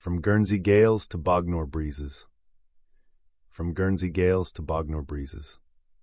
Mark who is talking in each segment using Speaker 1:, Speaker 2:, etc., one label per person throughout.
Speaker 1: From Guernsey gales to Bognor breezes. From Guernsey gales to Bognor breezes.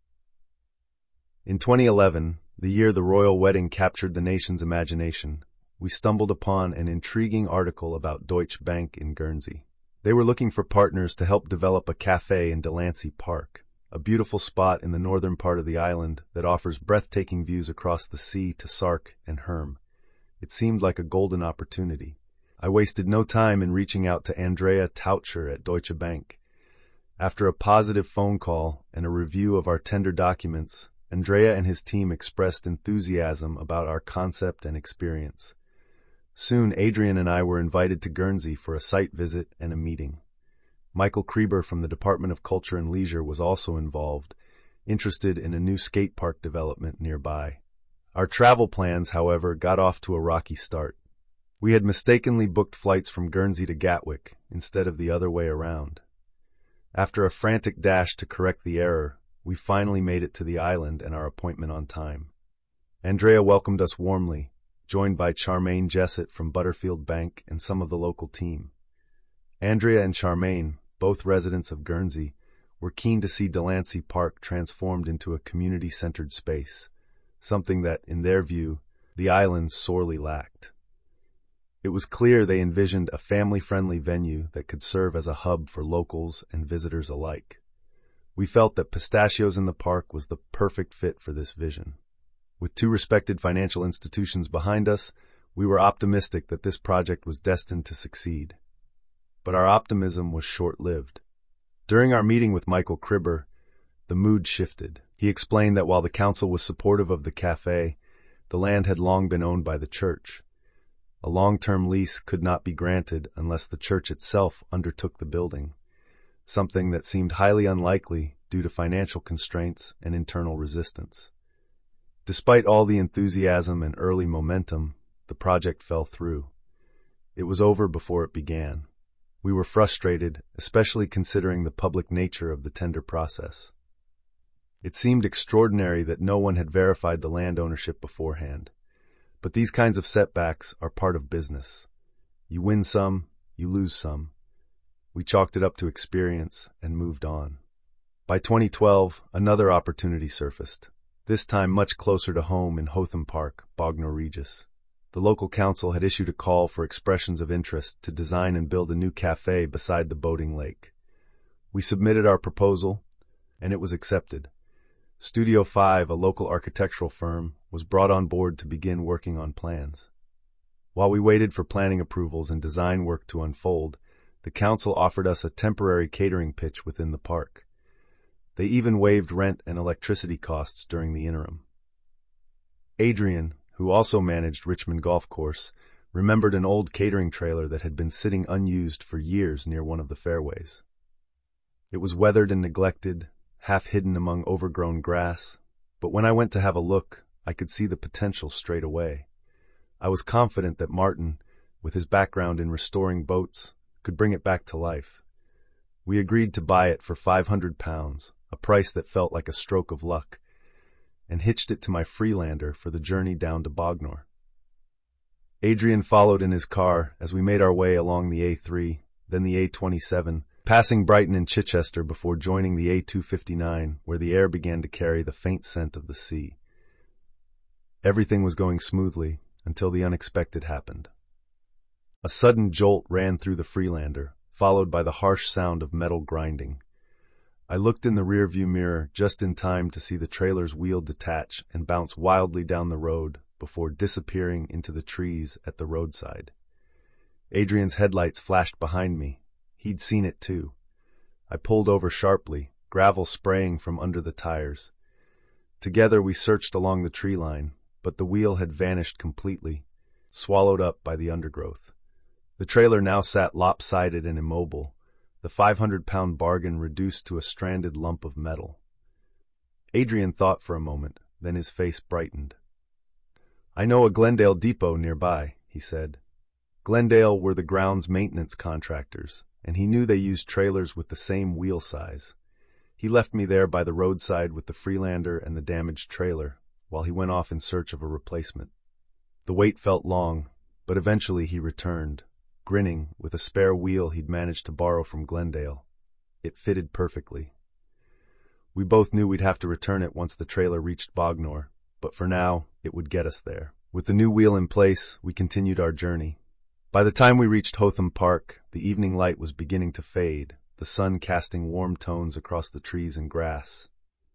Speaker 1: In 2011, the year the royal wedding captured the nation's imagination, we stumbled upon an intriguing article about Deutsche Bank in Guernsey. They were looking for partners to help develop a cafe in Delancey Park, a beautiful spot in the northern part of the island that offers breathtaking views across the sea to Sark and Herm. It seemed like a golden opportunity. I wasted no time in reaching out to Andrea Taucher at Deutsche Bank. After a positive phone call and a review of our tender documents, Andrea and his team expressed enthusiasm about our concept and experience. Soon, Adrian and I were invited to Guernsey for a site visit and a meeting. Michael Kreber from the Department of Culture and Leisure was also involved, interested in a new skate park development nearby. Our travel plans, however, got off to a rocky start. We had mistakenly booked flights from Guernsey to Gatwick instead of the other way around. After a frantic dash to correct the error, we finally made it to the island and our appointment on time. Andrea welcomed us warmly, joined by Charmaine Jessett from Butterfield Bank and some of the local team. Andrea and Charmaine, both residents of Guernsey, were keen to see Delancey Park transformed into a community-centered space, something that, in their view, the island sorely lacked. It was clear they envisioned a family-friendly venue that could serve as a hub for locals and visitors alike. We felt that Pistachios in the Park was the perfect fit for this vision. With two respected financial institutions behind us, we were optimistic that this project was destined to succeed. But our optimism was short-lived. During our meeting with Michael Kreber, the mood shifted. He explained that while the council was supportive of the cafe, the land had long been owned by the church. A long-term lease could not be granted unless the church itself undertook the building, something that seemed highly unlikely due to financial constraints and internal resistance. Despite all the enthusiasm and early momentum, the project fell through. It was over before it began. We were frustrated, especially considering the public nature of the tender process. It seemed extraordinary that no one had verified the land ownership beforehand. But these kinds of setbacks are part of business. You win some, you lose some. We chalked it up to experience and moved on. By 2012, another opportunity surfaced, this time much closer to home in Hotham Park, Bognor Regis. The local council had issued a call for expressions of interest to design and build a new cafe beside the boating lake. We submitted our proposal, and it was accepted. Studio 5, a local architectural firm, was brought on board to begin working on plans. While we waited for planning approvals and design work to unfold, the council offered us a temporary catering pitch within the park. They even waived rent and electricity costs during the interim. Adrian, who also managed Richmond Golf Course, remembered an old catering trailer that had been sitting unused for years near one of the fairways. It was weathered and neglected, half hidden among overgrown grass, but when I went to have a look, I could see the potential straight away. I was confident that Martin, with his background in restoring boats, could bring it back to life. We agreed to buy it for £500, a price that felt like a stroke of luck, and hitched it to my Freelander for the journey down to Bognor. Adrian followed in his car as we made our way along the A3, then the A27, passing Brighton and Chichester before joining the A259, where the air began to carry the faint scent of the sea. Everything was going smoothly until the unexpected happened. A sudden jolt ran through the Freelander, followed by the harsh sound of metal grinding. I looked in the rearview mirror just in time to see the trailer's wheel detach and bounce wildly down the road before disappearing into the trees at the roadside. Adrian's headlights flashed behind me. He'd seen it too. I pulled over sharply, gravel spraying from under the tires. Together we searched along the tree line, but the wheel had vanished completely, swallowed up by the undergrowth. The trailer now sat lopsided and immobile, the 500-pound bargain reduced to a stranded lump of metal. Adrian thought for a moment, then his face brightened. "I know a Glendale depot nearby," he said. Glendale were the grounds maintenance contractors, and he knew they used trailers with the same wheel size. He left me there by the roadside with the Freelander and the damaged trailer, while he went off in search of a replacement. The wait felt long, but eventually he returned, grinning, with a spare wheel he'd managed to borrow from Glendale. It fitted perfectly. We both knew we'd have to return it once the trailer reached Bognor, but for now, it would get us there. With the new wheel in place, we continued our journey. By the time we reached Hotham Park, the evening light was beginning to fade, the sun casting warm tones across the trees and grass.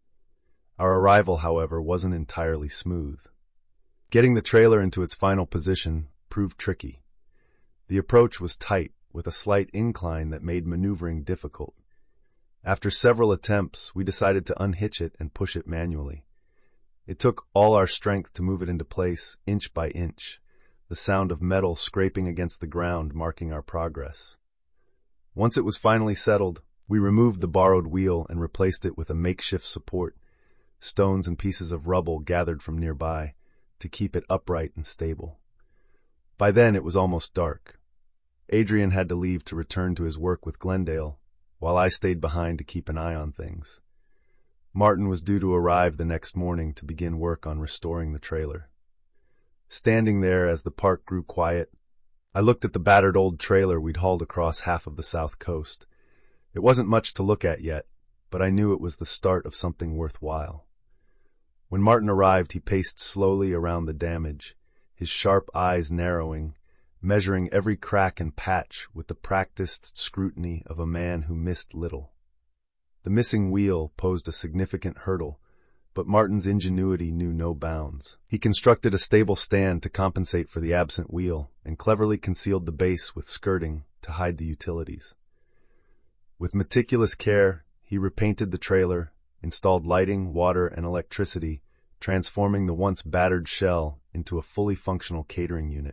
Speaker 1: Our arrival, however, wasn't entirely smooth. Getting the trailer into its final position proved tricky. The approach was tight, with a slight incline that made maneuvering difficult. After several attempts, we decided to unhitch it and push it manually. It took all our strength to move it into place, inch by inch, the sound of metal scraping against the ground marking our progress. Once it was finally settled, we removed the borrowed wheel and replaced it with a makeshift support, stones and pieces of rubble gathered from nearby, to keep it upright and stable. By then it was almost dark. Adrian had to leave to return to his work with Glendale, while I stayed behind to keep an eye on things. Martin was due to arrive the next morning to begin work on restoring the trailer. Standing there as the park grew quiet, I looked at the battered old trailer we'd hauled across half of the south coast. It wasn't much to look at yet, but I knew it was the start of something worthwhile. When Martin arrived, he paced slowly around the damage, his sharp eyes narrowing, measuring every crack and patch with the practiced scrutiny of a man who missed little. The missing wheel posed a significant hurdle, but Martin's ingenuity knew no bounds. He constructed a stable stand to compensate for the absent wheel and cleverly concealed the base with skirting to hide the utilities. With meticulous care, he repainted the trailer, installed lighting, water, and electricity, transforming the once battered shell into a fully functional catering unit.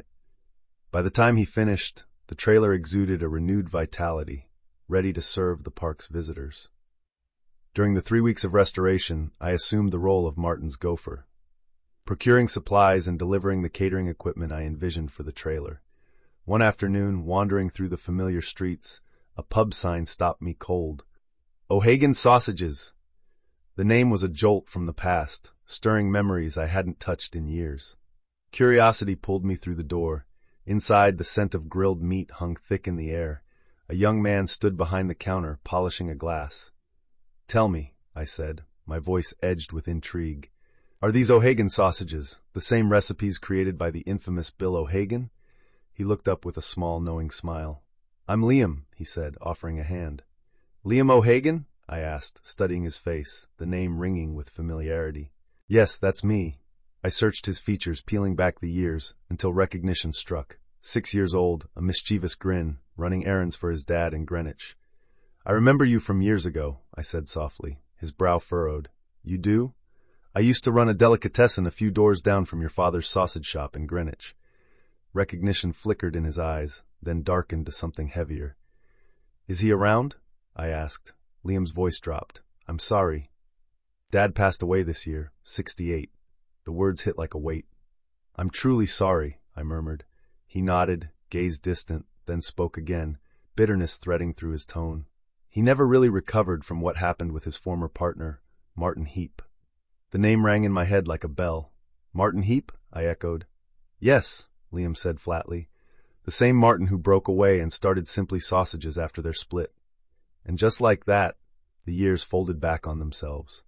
Speaker 1: By the time he finished, the trailer exuded a renewed vitality, ready to serve the park's visitors. During the 3 weeks of restoration, I assumed the role of Martin's gopher, procuring supplies and delivering the catering equipment I envisioned for the trailer. One afternoon, wandering through the familiar streets, a pub sign stopped me cold. O'Hagan Sausages! The name was a jolt from the past, stirring memories I hadn't touched in years. Curiosity pulled me through the door. Inside, the scent of grilled meat hung thick in the air. A young man stood behind the counter, polishing a glass. "Tell me," I said, my voice edged with intrigue. "Are these O'Hagan sausages, the same recipes created by the infamous Bill O'Hagan?" He looked up with a small, knowing smile. "I'm Liam," he said, offering a hand. "Liam O'Hagan?" I asked, studying his face, the name ringing with familiarity. "Yes, that's me." I searched his features, peeling back the years, until recognition struck. 6 years old, a mischievous grin, running errands for his dad in Greenwich. "I remember you from years ago," I said softly, his brow furrowed. "You do?" "I used to run a delicatessen a few doors down from your father's sausage shop in Greenwich." Recognition flickered in his eyes, then darkened to something heavier. "Is he around?" I asked. Liam's voice dropped. "I'm sorry. Dad passed away this year, 68. The words hit like a weight. "I'm truly sorry," I murmured. He nodded, gazed distant, then spoke again, bitterness threading through his tone. He never really recovered from what happened with his former partner, Martin Heap. The name rang in my head like a bell. "Martin Heap?" I echoed. "Yes," Liam said flatly. "The same Martin who broke away and started Simply Sausages after their split." And just like that, the years folded back on themselves.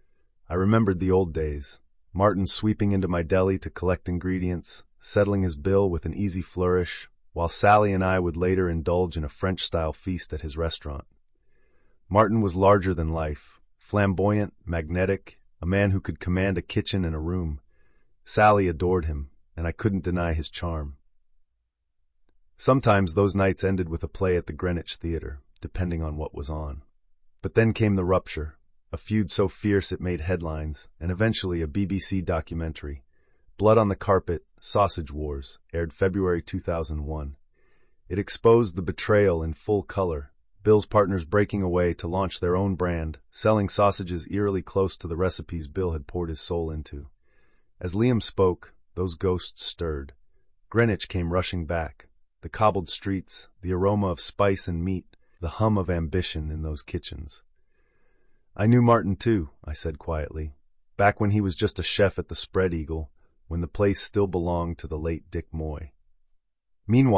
Speaker 1: I remembered the old days, Martin sweeping into my deli to collect ingredients, settling his bill with an easy flourish, while Sally and I would later indulge in a French-style feast at his restaurant. Martin was larger than life, flamboyant, magnetic, a man who could command a kitchen and a room. Sally adored him, and I couldn't deny his charm. Sometimes those nights ended with a play at the Greenwich Theatre, depending on what was on. But then came the rupture, a feud so fierce it made headlines, and eventually a BBC documentary. Blood on the Carpet, Sausage Wars, aired February 2001. It exposed the betrayal in full color, Bill's partners breaking away to launch their own brand, selling sausages eerily close to the recipes Bill had poured his soul into. As Liam spoke, those ghosts stirred. Greenwich came rushing back. The cobbled streets, the aroma of spice and meat, the hum of ambition in those kitchens. "I knew Martin too," I said quietly, "back when he was just a chef at the Spread Eagle, when the place still belonged to the late Dick Moy." Meanwhile,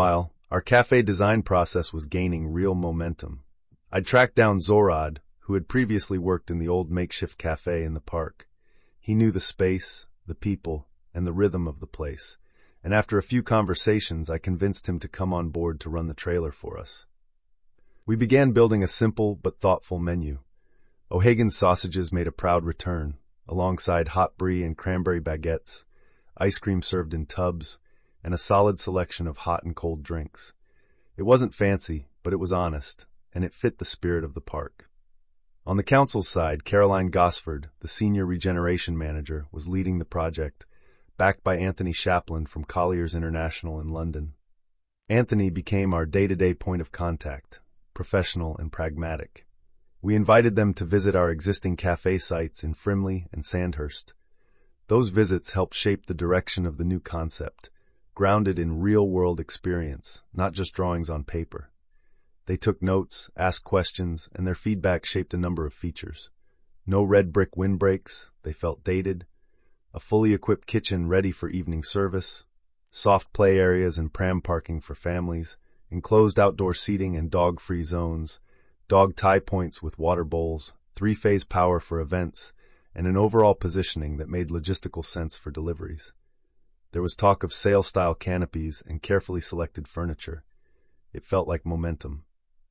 Speaker 1: Our cafe design process was gaining real momentum. I'd tracked down Zorad, who had previously worked in the old makeshift cafe in the park. He knew the space, the people, and the rhythm of the place, and after a few conversations, I convinced him to come on board to run the trailer for us. We began building a simple but thoughtful menu. O'Hagan's sausages made a proud return, alongside hot brie and cranberry baguettes, ice cream served in tubs, and a solid selection of hot and cold drinks. It wasn't fancy, but it was honest, and it fit the spirit of the park. On the council's side, Caroline Gosford, the senior regeneration manager, was leading the project, backed by Anthony Shapland from Colliers International in London. Anthony became our day-to-day point of contact, professional and pragmatic. We invited them to visit our existing cafe sites in Frimley and Sandhurst. Those visits helped shape the direction of the new concept, grounded in real-world experience, not just drawings on paper. They took notes, asked questions, and their feedback shaped a number of features. No red brick windbreaks, they felt dated. A fully equipped kitchen ready for evening service. Soft play areas and pram parking for families. Enclosed outdoor seating and dog-free zones. Dog tie points with water bowls. 3-phase power for events. And an overall positioning that made logistical sense for deliveries. There was talk of sail-style canopies and carefully selected furniture. It felt like momentum.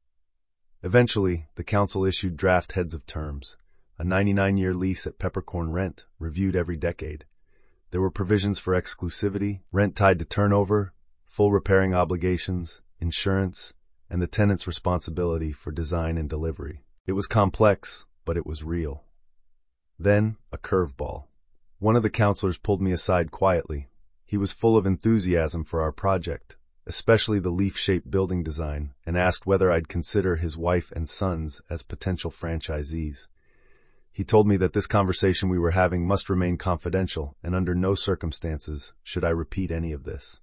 Speaker 1: Eventually, the council issued draft heads of terms, a 99-year lease at peppercorn rent, reviewed every decade. There were provisions for exclusivity, rent tied to turnover, full repairing obligations, insurance, and the tenant's responsibility for design and delivery. It was complex, but it was real. Then, a curveball. One of the councilors pulled me aside quietly. He was full of enthusiasm for our project, especially the leaf-shaped building design, and asked whether I'd consider his wife and sons as potential franchisees. He told me that this conversation we were having must remain confidential, and under no circumstances should I repeat any of this.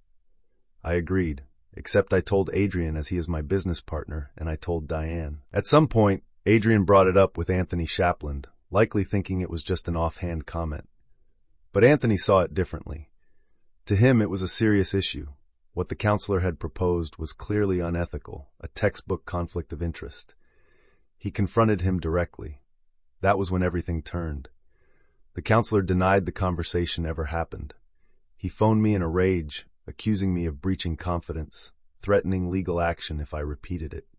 Speaker 1: I agreed, except I told Adrian as he is my business partner, and I told Diane. At some point, Adrian brought it up with Anthony Shapland, likely thinking it was just an offhand comment. But Anthony saw it differently. To him, it was a serious issue. What the counselor had proposed was clearly unethical, a textbook conflict of interest. He confronted him directly. That was when everything turned. The counselor denied the conversation ever happened. He phoned me in a rage, accusing me of breaching confidence, threatening legal action if I repeated it.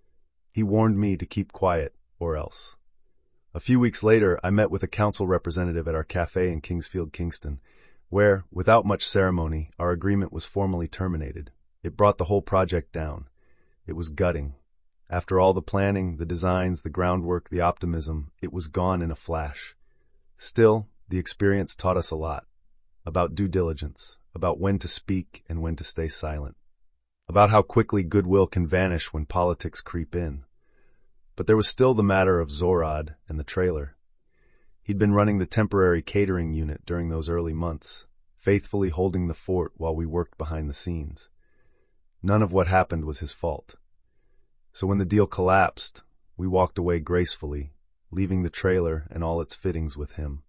Speaker 1: He warned me to keep quiet, or else. A few weeks later, I met with a council representative at our cafe in Kingsfield, Kingston, where, without much ceremony, our agreement was formally terminated. It brought the whole project down. It was gutting. After all the planning, the designs, the groundwork, the optimism, it was gone in a flash. Still, the experience taught us a lot. About due diligence, about when to speak and when to stay silent. About how quickly goodwill can vanish when politics creep in. But there was still the matter of Zorad and the trailer. He'd been running the temporary catering unit during those early months, faithfully holding the fort while we worked behind the scenes. None of what happened was his fault. So when the deal collapsed, we walked away gracefully, leaving the trailer and all its fittings with him.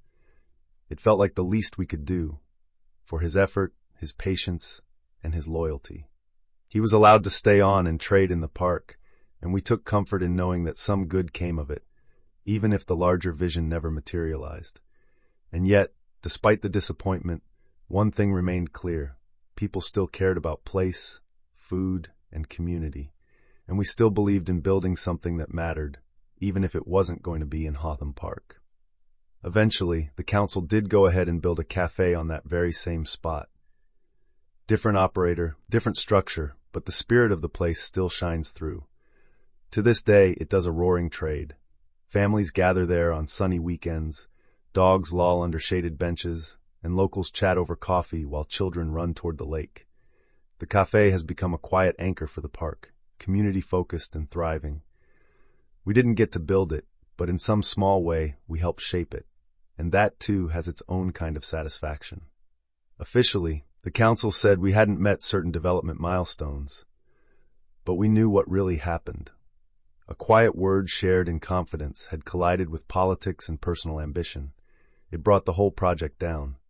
Speaker 1: It felt like the least we could do, for his effort, his patience, and his loyalty. He was allowed to stay on and trade in the park, and we took comfort in knowing that some good came of it, even if the larger vision never materialized. And yet, despite the disappointment, one thing remained clear. People still cared about place, food, and community, and we still believed in building something that mattered, even if it wasn't going to be in Hotham Park. Eventually, the council did go ahead and build a cafe on that very same spot. Different operator, different structure, but the spirit of the place still shines through. To this day, it does a roaring trade. Families gather there on sunny weekends, dogs loll under shaded benches, and locals chat over coffee while children run toward the lake. The cafe has become a quiet anchor for the park, community-focused and thriving. We didn't get to build it, but in some small way, we helped shape it, and that too has its own kind of satisfaction. Officially, the council said we hadn't met certain development milestones, but we knew what really happened. A quiet word shared in confidence had collided with politics and personal ambition. It brought the whole project down.